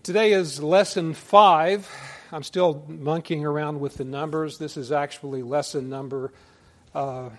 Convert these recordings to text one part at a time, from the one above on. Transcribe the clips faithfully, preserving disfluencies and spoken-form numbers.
Today is lesson five. I'm still monkeying around with the numbers. This is actually lesson number uh,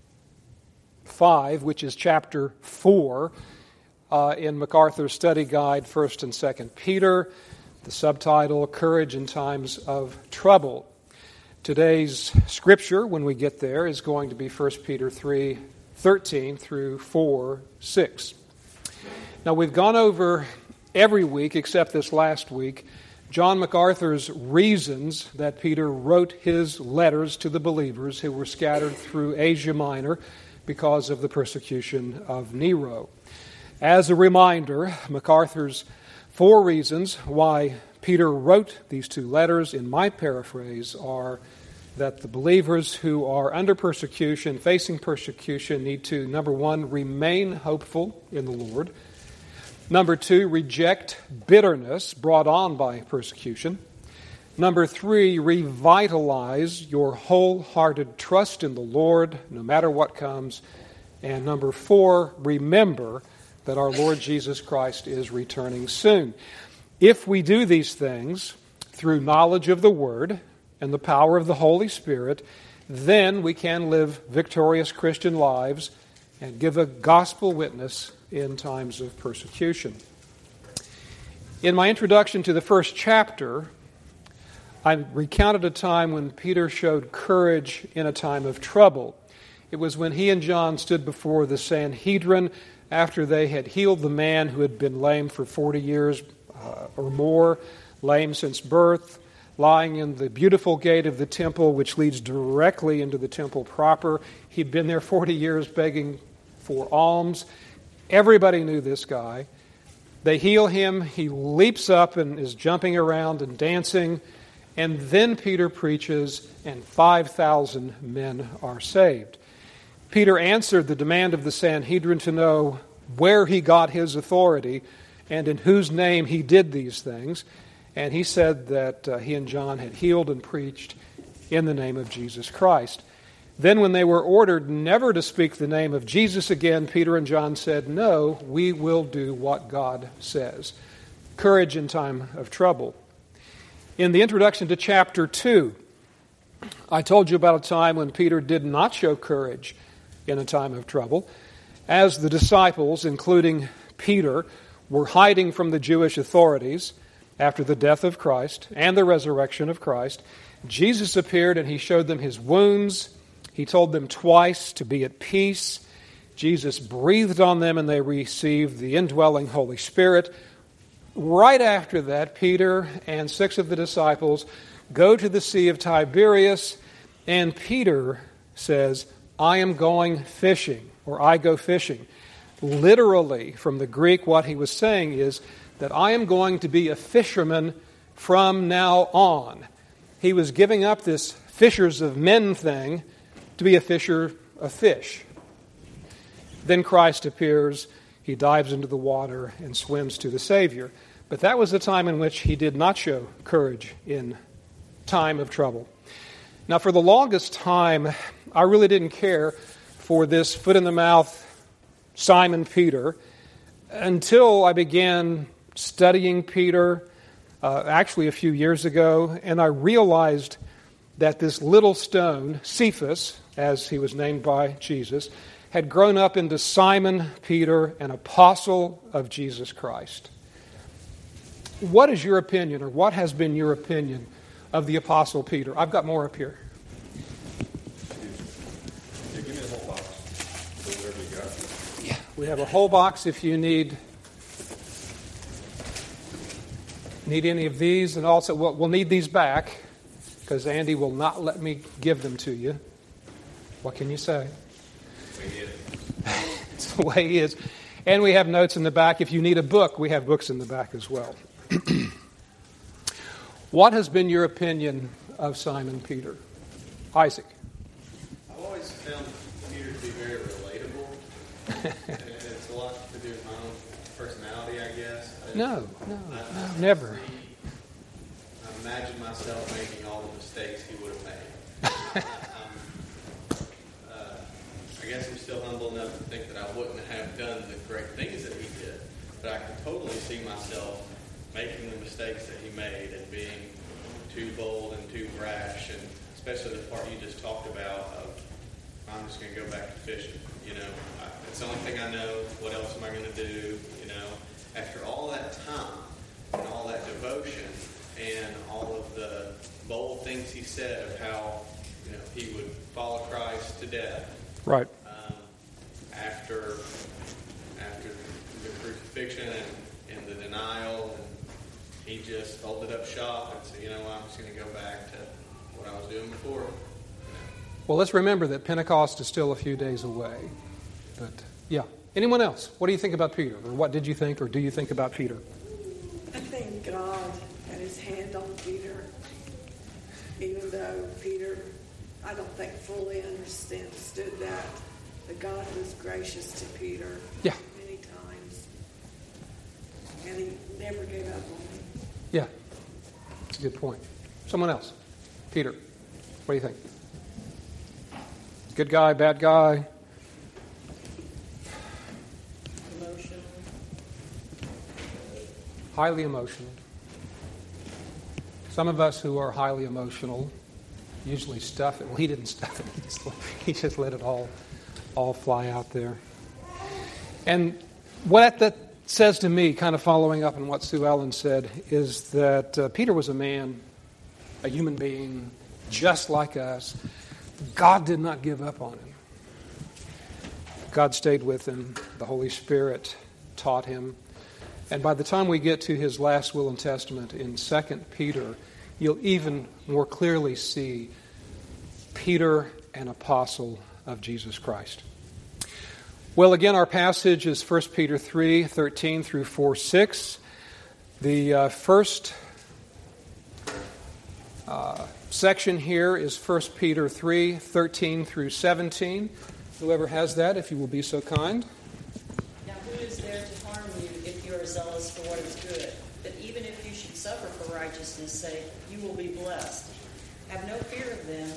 five, which is chapter four uh, in MacArthur's study guide, First and Second Peter. The subtitle, Courage in Times of Trouble. Today's scripture, when we get there, is going to be First Peter three thirteen through four six. Now, we've gone over every week, except this last week, John MacArthur's reasons that Peter wrote his letters to the believers who were scattered through Asia Minor because of the persecution of Nero. As a reminder, MacArthur's four reasons why Peter wrote these two letters, in my paraphrase, are that the believers who are under persecution, facing persecution, need to, number one, remain hopeful in the Lord. Number two, reject bitterness brought on by persecution. Number three, revitalize your wholehearted trust in the Lord, no matter what comes. And number four, remember that our Lord Jesus Christ is returning soon. If we do these things through knowledge of the Word and the power of the Holy Spirit, then we can live victorious Christian lives and give a gospel witness in times of persecution. In my introduction to the first chapter, I recounted a time when Peter showed courage in a time of trouble. It was when he and John stood before the Sanhedrin after they had healed the man who had been lame for forty years uh, or more, lame since birth, lying in the beautiful gate of the temple, which leads directly into the temple proper. He'd been there forty years begging for alms. Everybody knew this guy. They heal him. He leaps up and is jumping around and dancing. And then Peter preaches, and five thousand men are saved. Peter answered the demand of the Sanhedrin to know where he got his authority and in whose name he did these things. And he said that uh, he and John had healed and preached in the name of Jesus Christ. Then when they were ordered never to speak the name of Jesus again, Peter and John said, "No, we will do what God says." Courage in time of trouble. In the introduction to chapter two, I told you about a time when Peter did not show courage in a time of trouble. As the disciples, including Peter, were hiding from the Jewish authorities after the death of Christ and the resurrection of Christ, Jesus appeared and he showed them his wounds. He told them twice to be at peace. Jesus breathed on them and they received the indwelling Holy Spirit. Right after that, Peter and six of the disciples go to the Sea of Tiberias, and Peter says, "I am going fishing," or "I go fishing." Literally, from the Greek, what he was saying is that I am going to be a fisherman from now on. He was giving up this fishers of men thing to be a fisher of fish. Then Christ appears, he dives into the water and swims to the Savior. But that was the time in which he did not show courage in time of trouble. Now, for the longest time, I really didn't care for this foot-in-the-mouth Simon Peter until I began studying Peter, uh, actually a few years ago, and I realized that this little stone, Cephas, as he was named by Jesus, had grown up into Simon Peter, an apostle of Jesus Christ. What is your opinion, or what has been your opinion of the apostle Peter? I've got more up here. Yeah, give me the whole box. Whatever you got. Yeah, we have a whole box if you need need any of these, and also we'll, we'll need these back because Andy will not let me give them to you. What can you say? It's the way he is. And we have notes in the back. If you need a book, we have books in the back as well. What has been your opinion of Simon Peter? Isaac? I've always found Peter to be very relatable. It's a lot to do with my own personality, I guess. I No, no, I, no, I never. See, I imagine myself making all the mistakes he would have made. I, uh, I guess I'm still humble enough to think that I wouldn't have done the great things that he did, but I can totally see myself making the mistakes that he made and being too bold and too brash, and especially the part you just talked about of, I'm just going to go back to fishing. You know, I, it's the only thing I know. What else am I going to do? You know, after all that time and all that devotion and all of the bold things he said of how, you know, he would follow Christ to death. Right. Um, after after the crucifixion and, and the denial, and he just folded up shop and said, you know, I'm just going to go back to what I was doing before. You know. Well, let's remember that Pentecost is still a few days away. But, yeah. Anyone else? What do you think about Peter? Or what did you think, or do you think about Peter? I think God had his hand on Peter, even though Peter, I don't think fully understood that. But God was gracious to Peter yeah. many times, and he never gave up on him. Yeah, that's a good point. Someone else? Peter, what do you think? Good guy, bad guy? Emotional. Highly emotional. Some of us who are highly emotional usually stuff it. Well, he didn't stuff it. He just, he just let it all, all fly out there. And what that says to me, kind of following up on what Sue Ellen said, is that uh, Peter was a man, a human being, just like us. God did not give up on him. God stayed with him. The Holy Spirit taught him. And by the time we get to his last will and testament in Second Peter, you'll even more clearly see Peter, an apostle of Jesus Christ. Well, again, our passage is First Peter three, thirteen through four, six. The uh, first uh, section here is First Peter three, thirteen through seventeen. Whoever has that, if you will be so kind. Now who is there to harm you if you are zealous for what is good? But even if you should suffer for righteousness' sake, you will be blessed. Have no fear of them,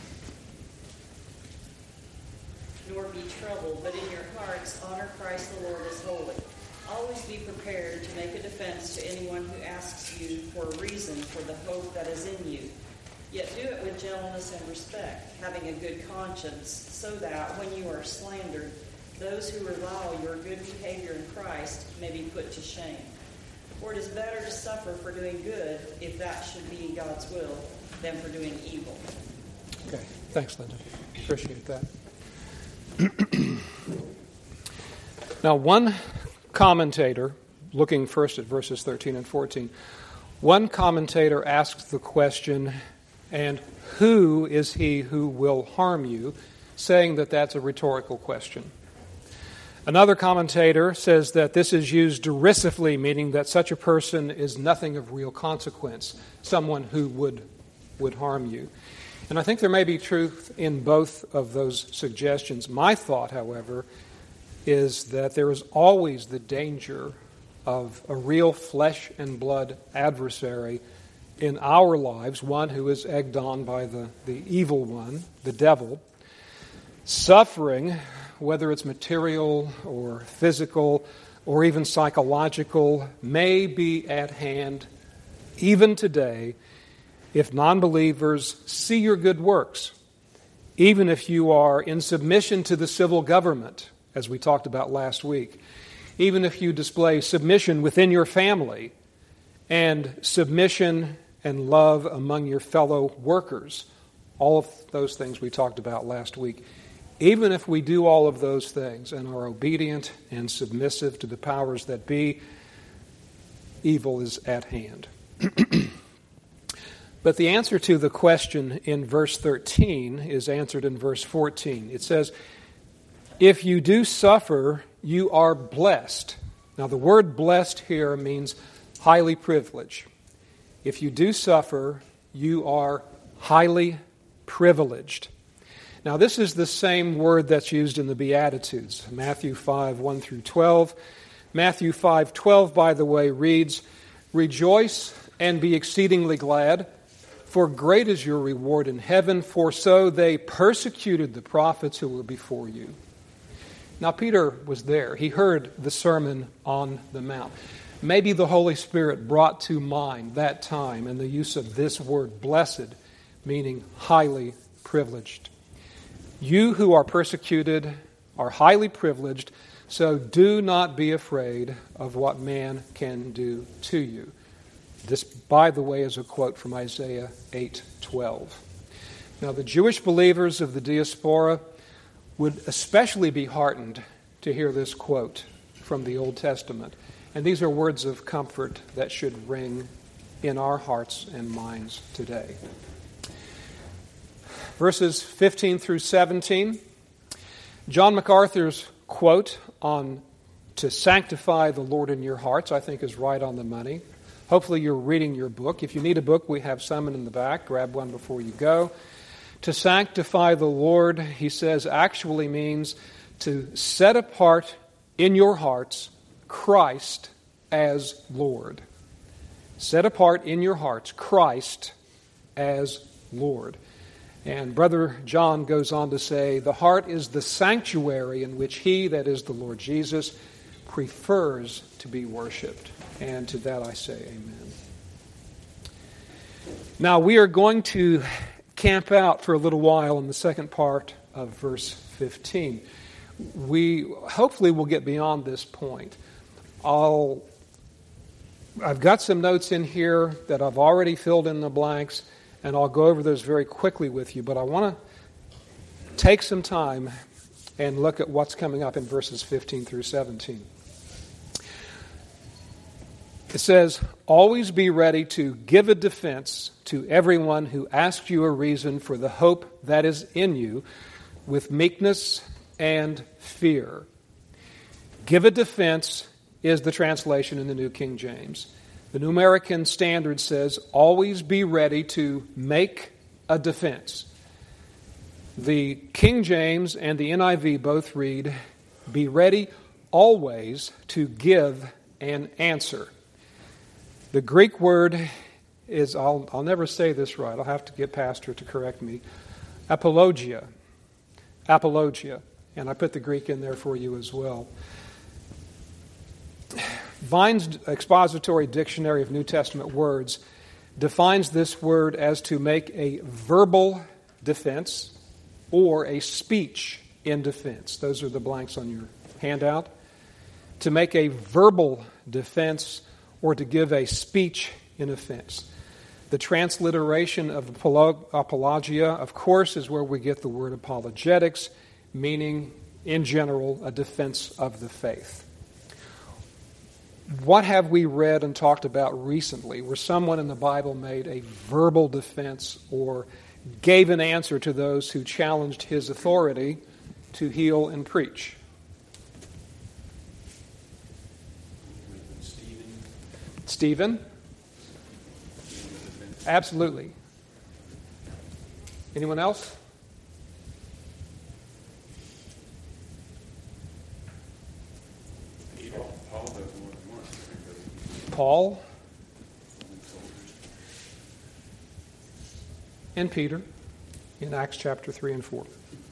nor be troubled, but in your hearts honor Christ the Lord as holy. Always be prepared to make a defense to anyone who asks you for a reason for the hope that is in you. Yet do it with gentleness and respect, having a good conscience, so that when you are slandered, those who revile your good behavior in Christ may be put to shame. For it is better to suffer for doing good, if that should be God's will, than for doing evil. Okay, thanks, Linda. Appreciate that. Now, one commentator, looking first at verses thirteen and fourteen, one commentator asks the question, and who is he who will harm you, saying that that's a rhetorical question. Another commentator says that this is used derisively, meaning that such a person is nothing of real consequence, someone who would, would harm you. And I think there may be truth in both of those suggestions. My thought, however, is that there is always the danger of a real flesh and blood adversary in our lives, one who is egged on by the, the evil one, the devil. Suffering, whether it's material or physical or even psychological, may be at hand even today if non-believers see your good works, even if you are in submission to the civil government, as we talked about last week, even if you display submission within your family and submission and love among your fellow workers, all of those things we talked about last week. Even if we do all of those things and are obedient and submissive to the powers that be, evil is at hand. But the answer to the question in verse thirteen is answered in verse fourteen. It says, if you do suffer, you are blessed. Now the word blessed here means highly privileged. If you do suffer, you are highly privileged. Now this is the same word that's used in the Beatitudes, Matthew five, one through twelve. Matthew five, twelve, by the way, reads, rejoice and be exceedingly glad, for great is your reward in heaven, for so they persecuted the prophets who were before you. Now Peter was there. He heard the Sermon on the Mount. Maybe the Holy Spirit brought to mind that time and the use of this word, blessed, meaning highly privileged. You who are persecuted are highly privileged, so do not be afraid of what man can do to you. This, by the way, is a quote from Isaiah eight twelve. Now, the Jewish believers of the diaspora would especially be heartened to hear this quote from the Old Testament. And these are words of comfort that should ring in our hearts and minds today. Verses fifteen through seventeen. John MacArthur's quote on to sanctify the Lord in your hearts, I think, is right on the money. Hopefully you're reading your book. If you need a book, we have some in the back. Grab one before you go. To sanctify the Lord, he says, actually means to set apart in your hearts Christ as Lord. Set apart in your hearts Christ as Lord. And Brother John goes on to say, the heart is the sanctuary in which he, that is the Lord Jesus, prefers to be worshipped. And to that I say amen. Now we are going to camp out for a little while in the second part of verse fifteen. We hopefully will get beyond this point. I'll, I've got some notes in here that I've already filled in the blanks, and I'll go over those very quickly with you, but I want to take some time and look at what's coming up in verses fifteen through seventeen. It says, always be ready to give a defense to everyone who asks you a reason for the hope that is in you with meekness and fear. Give a defense is the translation in the New King James. The New American Standard says, always be ready to make a defense. The King James and the N I V both read, be ready always to give an answer. The Greek word is, I'll, I'll never say this right, I'll have to get Pastor to correct me, apologia. Apologia. And I put the Greek in there for you as well. Vine's Expository Dictionary of New Testament Words defines this word as to make a verbal defense or a speech in defense. Those are the blanks on your handout. To make a verbal defense or to give a speech in offense. The transliteration of apologia, of course, is where we get the word apologetics, meaning, in general, a defense of the faith. What have we read and talked about recently where someone in the Bible made a verbal defense or gave an answer to those who challenged his authority to heal and preach? Stephen? Absolutely. Anyone else? Paul and Peter in Acts chapter three and four.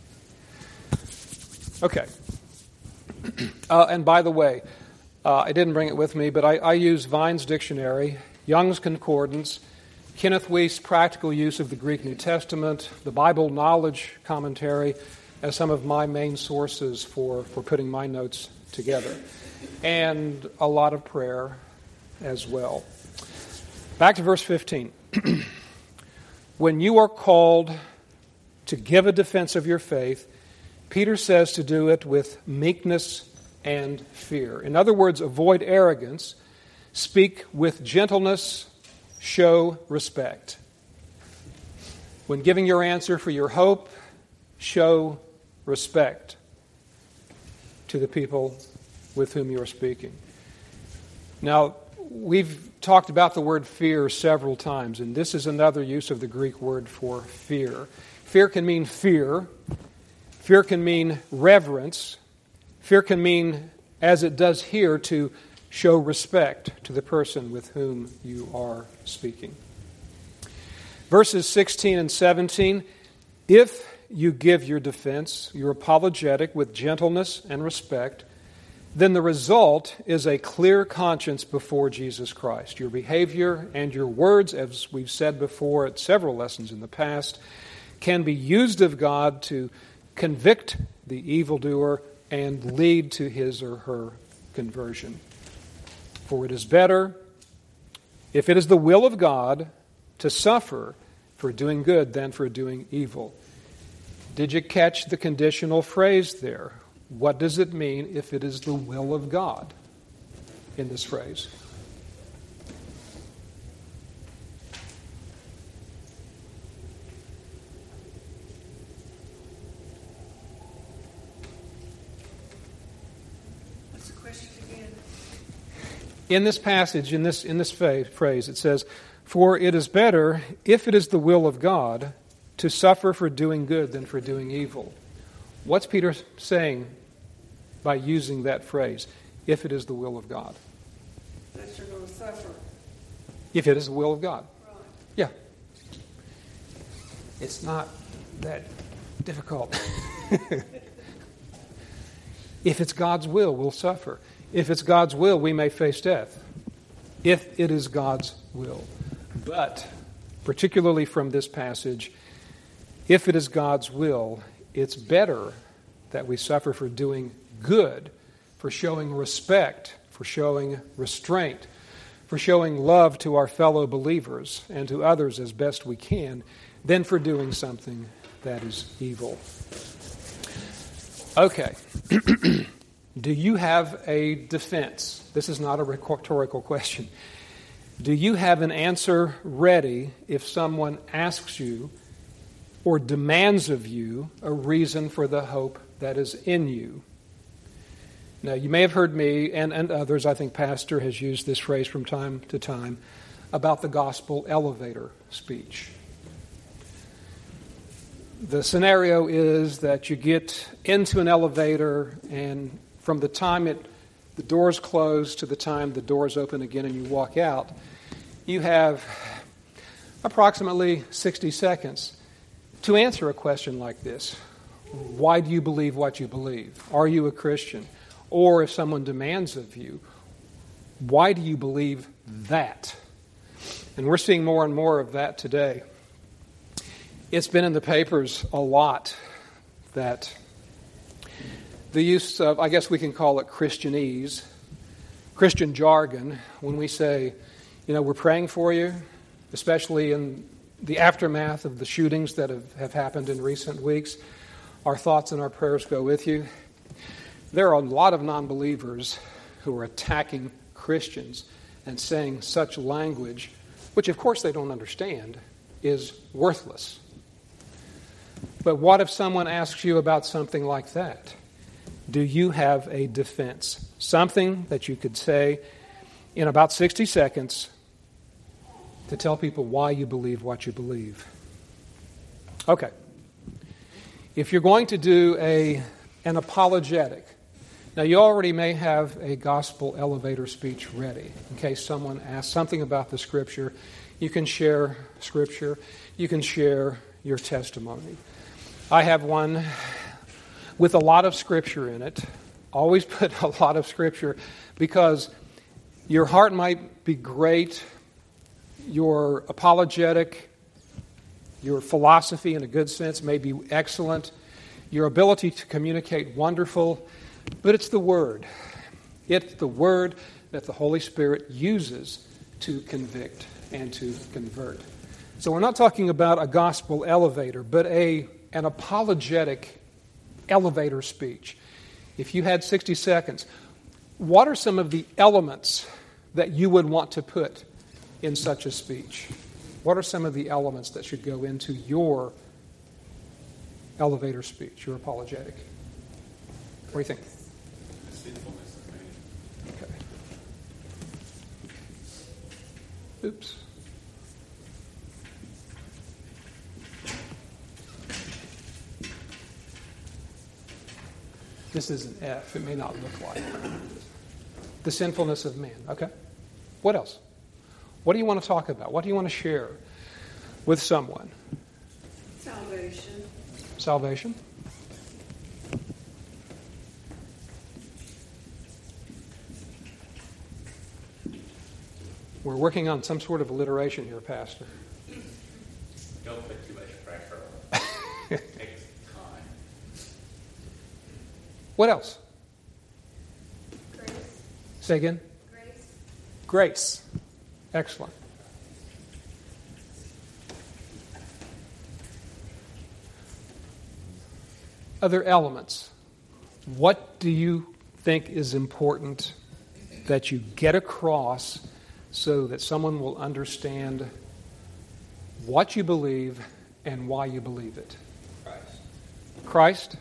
Okay. Uh, and by the way, uh, I didn't bring it with me, but I, I use Vine's Dictionary, Young's Concordance, Kenneth Wuest's Practical Use of the Greek New Testament, the Bible Knowledge Commentary as some of my main sources for, for putting my notes together. And a lot of prayer as well. Back to verse fifteen. When you are called to give a defense of your faith, Peter says to do it with meekness and fear. In other words, avoid arrogance, speak with gentleness, show respect. When giving your answer for your hope, show respect to the people with whom you are speaking. Now, we've talked about the word fear several times, and this is another use of the Greek word for fear. Fear can mean fear. Fear can mean reverence. Fear can mean, as it does here, to show respect to the person with whom you are speaking. Verses sixteen and seventeen, if you give your defense, your apologetic with gentleness and respect, then the result is a clear conscience before Jesus Christ. Your behavior and your words, as we've said before at several lessons in the past, can be used of God to convict the evildoer and lead to his or her conversion. For it is better, if it is the will of God, to suffer for doing good than for doing evil. Did you catch the conditional phrase there? What does it mean if it is the will of God in this phrase? What's the question again? In this passage, in this, in this phrase, it says, "For it is better, if it is the will of God, to suffer for doing good than for doing evil." What's Peter saying by using that phrase, if it is the will of God? That you're going to suffer. If it is the will of God. Right. Yeah. It's not that difficult. If it's God's will, we'll suffer. If it's God's will, we may face death. If it is God's will. But, particularly from this passage, if it is God's will, it's better that we suffer for doing good, for showing respect, for showing restraint, for showing love to our fellow believers and to others as best we can, than for doing something that is evil. Okay. Do you have a defense? This is not a rhetorical question. Do you have an answer ready if someone asks you or demands of you a reason for the hope that is in you? Now, you may have heard me and, and others, I think Pastor has used this phrase from time to time, about the gospel elevator speech. The scenario is that you get into an elevator, and from the time it the doors close to the time the doors open again and you walk out, you have approximately sixty seconds to answer a question like this. Why do you believe what you believe? Are you a Christian? Or if someone demands of you, why do you believe that? And we're seeing more and more of that today. It's been in the papers a lot that the use of, I guess we can call it Christianese, Christian jargon, when we say, you know, we're praying for you, especially in the aftermath of the shootings that have, have happened in recent weeks. Our thoughts and our prayers go with you. There are a lot of non-believers who are attacking Christians and saying such language, which of course they don't understand, is worthless. But what if someone asks you about something like that? Do you have a defense? Something that you could say in about sixty seconds to tell people why you believe what you believe. Okay. If you're going to do a an apologetic, now you already may have a gospel elevator speech ready in case someone asks something about the Scripture. You can share Scripture. You can share your testimony. I have one with a lot of Scripture in it. Always put a lot of Scripture because your heart might be great, your apologetic, your philosophy in a good sense may be excellent, your ability to communicate wonderful, but it's the Word. It's the Word that the Holy Spirit uses to convict and to convert. So we're not talking about a gospel elevator, but a an apologetic elevator speech. If you had sixty seconds, what are some of the elements that you would want to put in such a speech? What are some of the elements that should go into your elevator speech, your apologetic? What do you think? Deceitfulness of man. Okay. Oops. This is an F. It may not look like it. The sinfulness of man. Okay. What else? What do you want to talk about? What do you want to share with someone? Salvation. Salvation. We're working on some sort of alliteration here, Pastor. Don't put too much pressure on it. It takes time. What else? Grace. Say again? Grace. Grace. Excellent. Other elements. What do you think is important that you get across so that someone will understand what you believe and why you believe it? Christ. Christ?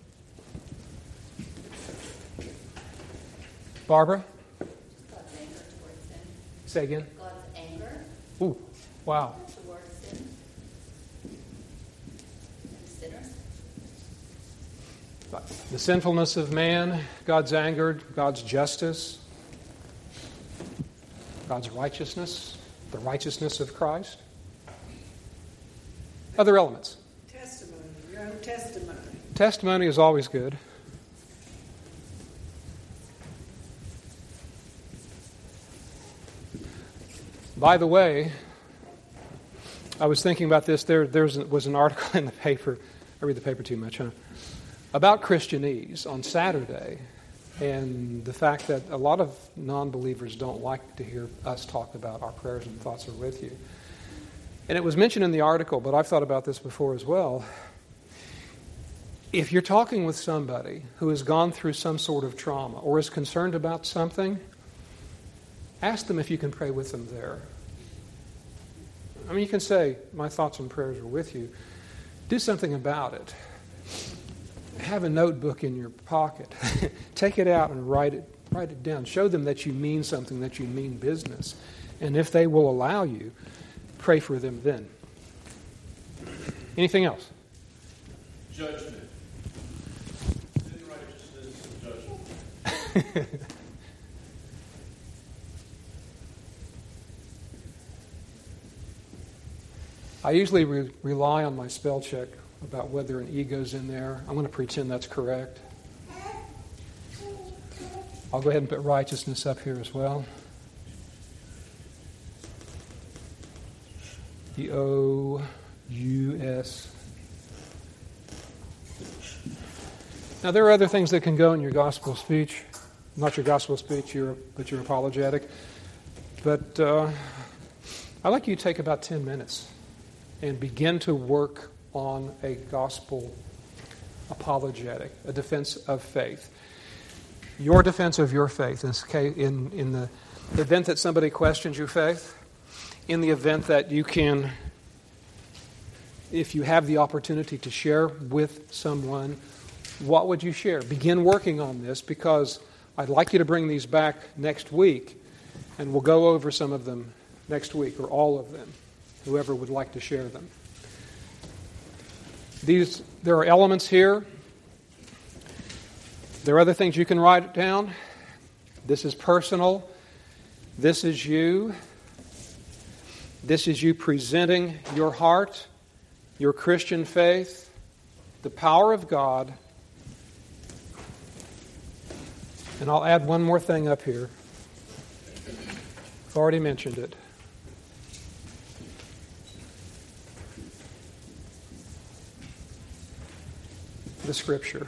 Barbara? God's anger towards sin. Say again. God's anger Ooh, wow. towards sin. And sinners. The sinfulness of man, God's anger, God's justice, God's righteousness, the righteousness of Christ. Other elements. Testimony, your own testimony. Testimony is always good. By the way, I was thinking about this. There there was an article in the paper. I read the paper too much, huh? About Christianese on Saturday, and the fact that a lot of non-believers don't like to hear us talk about our prayers and thoughts are with you. And it was mentioned in the article, but I've thought about this before as well. If you're talking with somebody who has gone through some sort of trauma or is concerned about something, ask them if you can pray with them there. I mean, you can say, my thoughts and prayers are with you. Do something about it. Have a notebook in your pocket. Take it out and write it, write it down. Show them that you mean something, that you mean business. And if they will allow you, pray for them then. Anything else? Judgment. Sin, righteousness, and judgment. I usually re- rely on my spell check about whether an E goes in there. I'm going to pretend that's correct. I'll go ahead and put righteousness up here as well. The O U S. Now, there are other things that can go in your gospel speech. Not your gospel speech, your, but your apologetic. But uh, I'd like you to take about ten minutes and begin to work on a gospel apologetic, a defense of faith. Your defense of your faith in, in the event that somebody questions your faith, in the event that you can, if you have the opportunity to share with someone, what would you share? Begin working on this, because I'd like you to bring these back next week, and we'll go over some of them next week, or all of them, whoever would like to share them. These, there are elements here. There are other things you can write down. This is personal. This is you. This is you presenting your heart, your Christian faith, the power of God. And I'll add one more thing up here. I've already mentioned it. The Scripture.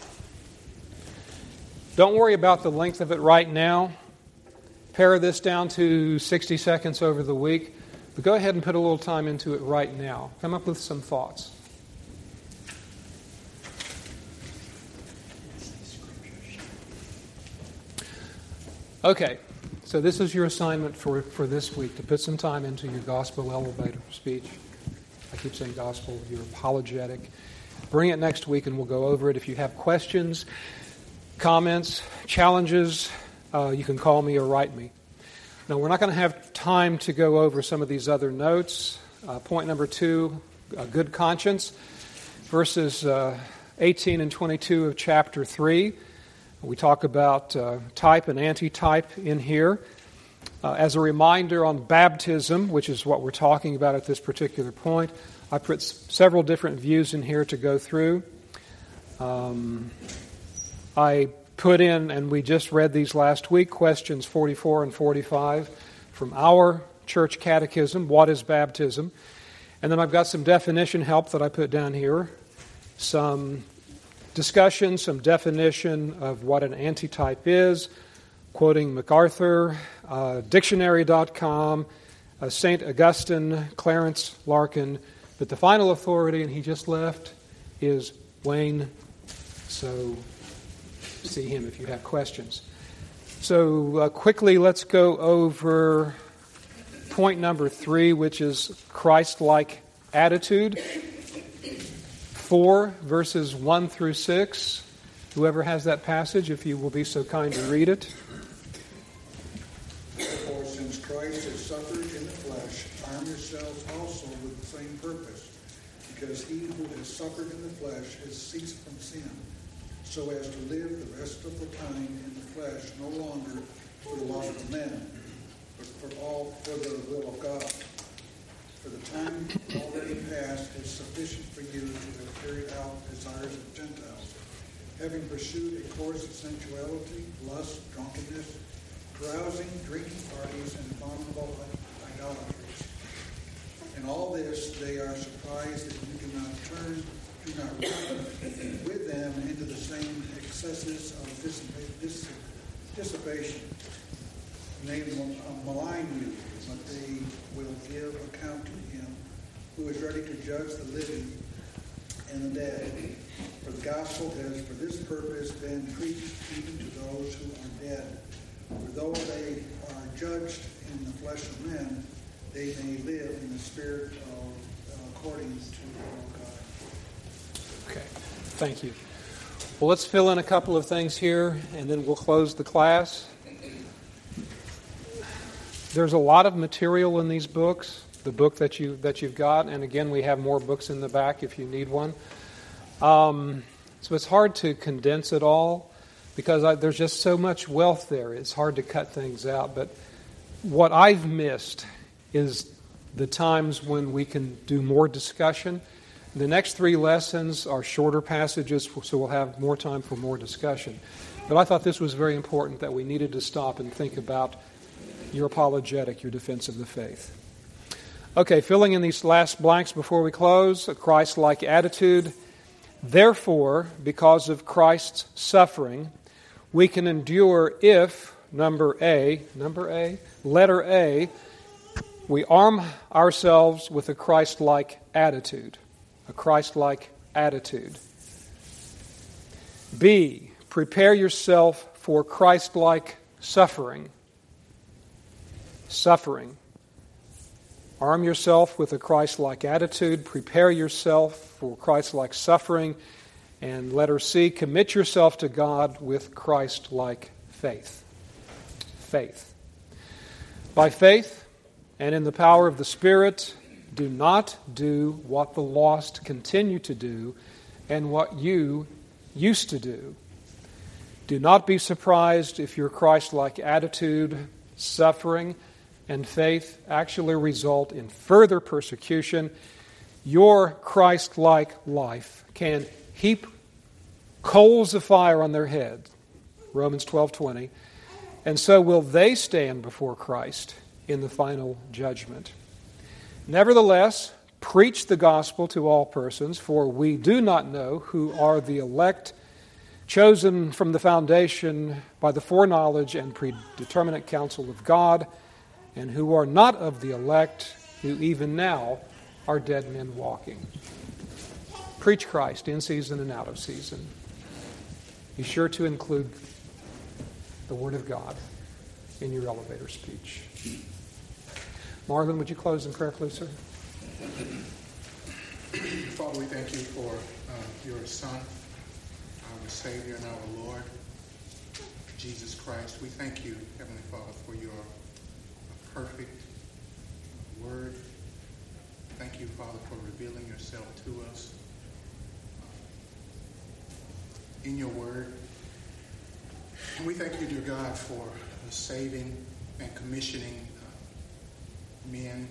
Don't worry about the length of it right now. Pare this down to sixty seconds over the week. But go ahead and put a little time into it right now. Come up with some thoughts. Okay, so this is your assignment for, for this week, to put some time into your gospel elevator speech. I keep saying gospel, your apologetic. Bring it next week and we'll go over it. If you have questions, comments, challenges, uh, you can call me or write me. Now, we're not going to have time to go over some of these other notes. Uh, point number two, a good conscience, verses uh, eighteen and twenty-two of chapter three. We talk about uh, type and antitype in here. Uh, as a reminder on baptism, which is what we're talking about at this particular point, I put s- several different views in here to go through. Um, I put in, and we just read these last week, questions forty-four and forty-five. from our church catechism, what is baptism. And then I've got some definition help that I put down here, some discussion, some definition of what an antitype is, quoting MacArthur, uh, dictionary dot com, uh, Saint Augustine, Clarence Larkin. But the final authority, and he just left, is Wayne. So see him if you have questions. So uh, quickly, let's go over point number three, which is Christ-like attitude. Four, verses one through six. Whoever has that passage, if you will be so kind to read it. Therefore, since Christ has suffered in the flesh, arm yourselves also with the same purpose, because he who has suffered in the flesh has ceased from sin, so as to live the rest of the time in the flesh, no longer for the lust of men, but for all for the will of God. For the time already past is sufficient for you to have carried out desires of Gentiles, having pursued a course of sensuality, lust, drunkenness, carousing, drinking parties, and abominable idolatries. In all this they are surprised that you do not turn, do not run with them into the same excesses of dissipa- dissipation. They will malign you, but they will give account to him who is ready to judge the living and the dead. For the gospel has for this purpose been preached even to those who are dead. For though they are judged in the flesh of men, they may live in the spirit of, uh, according to the will of God. Okay, thank you. Well, let's fill in a couple of things here, and then we'll close the class. There's a lot of material in these books, the book that you that you've got, and again, we have more books in the back if you need one. Um, so it's hard to condense it all because I, there's just so much wealth there. It's hard to cut things out. But what I've missed is the times when we can do more discussion. The next three lessons are shorter passages, so we'll have more time for more discussion. But I thought this was very important, that we needed to stop and think about your apologetic, your defense of the faith. Okay, filling in these last blanks before we close, a Christ-like attitude. Therefore, because of Christ's suffering, we can endure if, number A, number A, letter A, we arm ourselves with a Christ-like attitude. A Christ-like attitude. B, prepare yourself for Christ-like suffering. Suffering. Arm yourself with a Christ-like attitude. Prepare yourself for Christ-like suffering. And letter C, commit yourself to God with Christ-like faith. Faith. By faith and in the power of the Spirit, do not do what the lost continue to do and what you used to do. Do not be surprised if your Christ-like attitude, suffering, and faith actually result in further persecution. Your Christ-like life can heap coals of fire on their head, Romans twelve twenty, and so will they stand before Christ in the final judgment. Nevertheless, preach the gospel to all persons, for we do not know who are the elect, chosen from the foundation by the foreknowledge and predeterminate counsel of God, and who are not of the elect, who even now are dead men walking. Preach Christ in season and out of season. Be sure to include the Word of God in your elevator speech. Marvin, would you close in prayer, please, sir? Father, we thank you for uh, your Son, our Savior and our Lord, Jesus Christ. We thank you, Heavenly Father, for your perfect word. Thank you, Father, for revealing yourself to us in your word. And we thank you, dear God, for saving and commissioning uh, men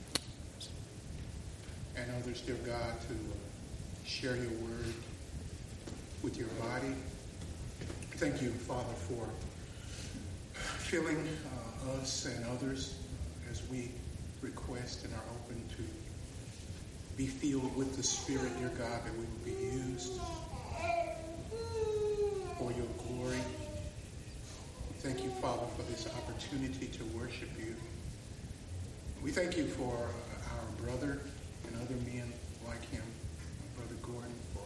and others, dear God, to uh, share your word with your body. Thank you, Father, for filling uh, us and others as we request and are open to be filled with the Spirit, dear God, that we will be used for your glory. We thank you, Father, for this opportunity to worship you. We thank you for our brother and other men like him, Brother Gordon, for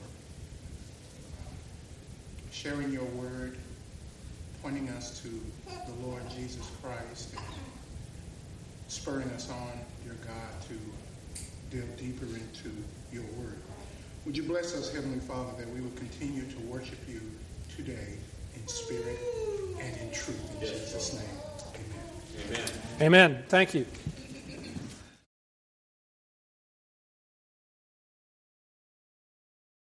sharing your word, pointing us to the Lord Jesus Christ, and spurring us on, dear God, to delve deeper into your word. Would you bless us, Heavenly Father, that we will continue to worship you today in spirit and in truth. In Jesus' name, amen. Amen. Thank you.